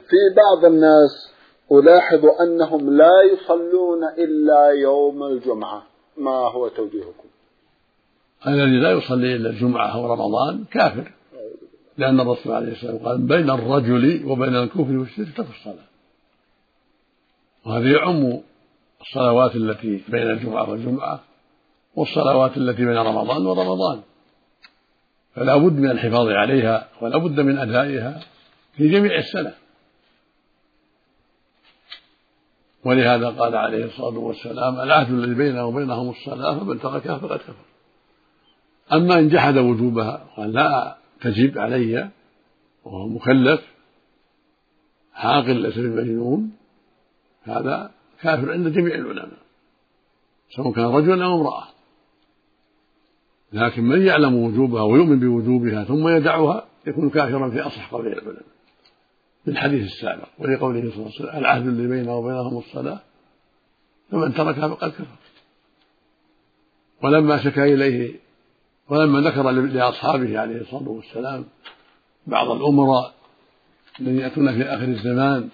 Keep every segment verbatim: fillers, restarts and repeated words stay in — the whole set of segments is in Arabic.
في بعض الناس ألاحظ أنهم لا يصلون إلا يوم الجمعة، ما هو توجيهكم؟ الذي لا يصلي إلا الجمعة أو رمضان كافر، لأن الرسول عليه الصلاة والسلام قال بين الرجل وبين الكفر والشرك ترك الصلاة، وهذا يعم الصلوات التي بين الجمعة والجمعة والصلوات التي بين رمضان ورمضان، فلا بد من الحفاظ عليها ولا بد من أدائها في جميع السنة. ولهذا قال عليه الصلاة والسلام العهد الذي بيننا وبينهم الصلاة فمن تركها فقد كفر. أما إن جحد وجوبها قال لا تجب علي وهو مكلف عاقل ليس بمجنون، هذا كافر عند جميع العلماء سواء كان رجلا أو امرأة. لكن من يعلم وجوبها ويؤمن بوجوبها ثم يدعها يكون كافرا في أصح قول العلماء بالحديث السابق، ولقوله صلى الله عليه وسلم العهد الذي بيننا وبينهم الصلاة فمن تركها فقد كفر. ولما شكا إليه ولما ذكر لأصحابه عليه الصلاة والسلام بعض الأمراء الذين يأتون في آخر الزمان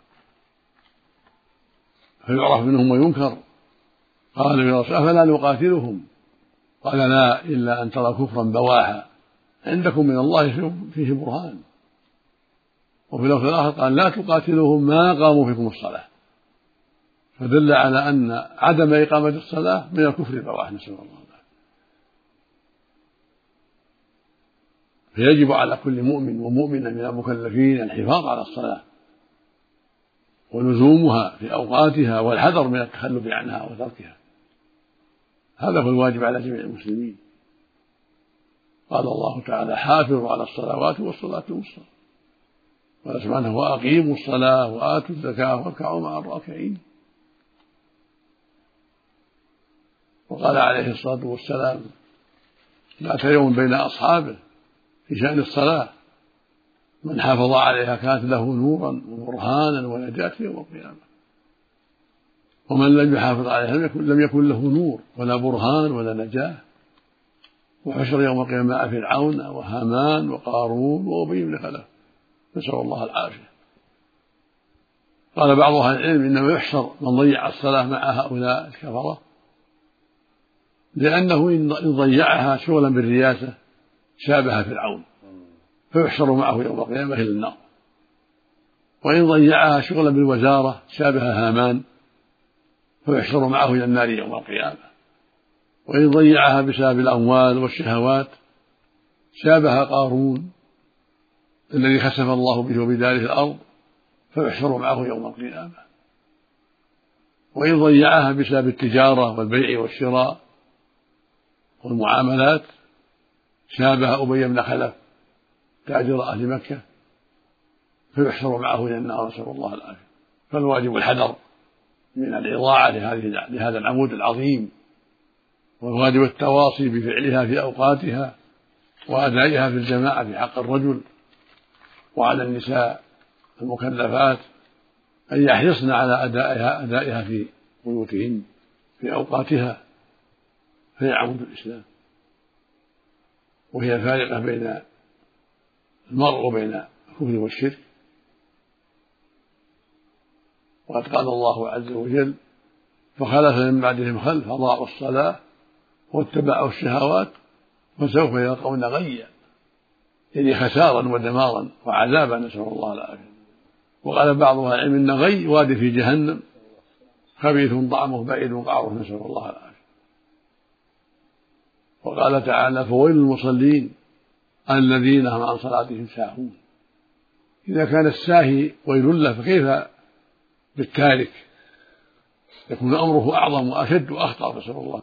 فيعرف منهم وينكر، قال يا رسول الله أفلا نقاتلهم؟ قال لا إلا أن ترى كفرا بواحا عندكم من الله فيه برهان. وفي اللفظ الآخر قال لا تقاتلوهم ما قاموا فيكم الصلاة، فدل على أن عدم إقامة الصلاة من الكفر البواح، نسأل الله العافية. فيجب على كل مؤمن ومؤمنة من المكلفين الحفاظ على الصلاة ولزومها في أوقاتها والحذر من التخلف عنها وتركها، هذا هو الواجب على جميع المسلمين. قال الله تعالى حافظوا على الصلوات والصلاة الوسطى، قال سبحانه وأقيموا الصلاة وآتوا الزكاة واركعوا مع الراكعين. وقال عليه الصلاة والسلام ذات يوم بين أصحابه في شأن الصلاة من حافظ عليها كانت له نورا وبرهانا ونجاة يوم القيامة، ومن لم يحافظ عليها لم يكن, لم يكن له نور ولا برهان ولا نجاة، وحشر يوم القيامة مع فرعون وهامان وقارون وأبي بن خلف، نسأل الله العافية. قال بعض أهل العلم إنما يحشر من ضيع الصلاة مع هؤلاء الكفرة، لأنه إن ضيعها شغلا بالرياسة شابه فرعون فيحشر معه يوم القيامة إلى النار، وإن ضيعها شغلا بالوزارة شابه هامان فيحشر معه إلى النار يوم القيامة، وإن ضيعها بسبب الأموال والشهوات شابه قارون الذي خسف الله به وبداره الأرض فيحشر معه يوم القيامة، وإن ضيعها بسبب التجارة والبيع والشراء والمعاملات شابه أبي بن خلف تاجر أهل مكة فيحشر معه إلى النار، نسأل الله العافية. فالواجب الحذر من الإضاعة لهذا العمود العظيم، والواجب التواصي بفعلها في أوقاتها وأدائها في الجماعة في حق الرجل، وعلى النساء المكلفات أن يحرصن على أدائها, أدائها في بيوتهن في أوقاتها، فهي عمود الإسلام، وهي فارقة بين المرء وبين الكفر والشرك. وقد قال الله عز وجل فخلف من بعدهم خلف أضاعوا الصلاة واتبعوا الشهوات فسوف يلقون غيا، يعني خسارا ودمارا وعذابا، نسأل الله العافية. وقال بعض أهل العلم إن غي واد في جهنم خبيث طعمه بعيد قعره، نسأل الله العافية. وقال تعالى فويل المصلين الذين هم عن صلاتهم ساهون. إذا كان الساهي ويل له فكيف بالتارك؟ يكون أمره أعظم وأشد وأخطر، نسأل الله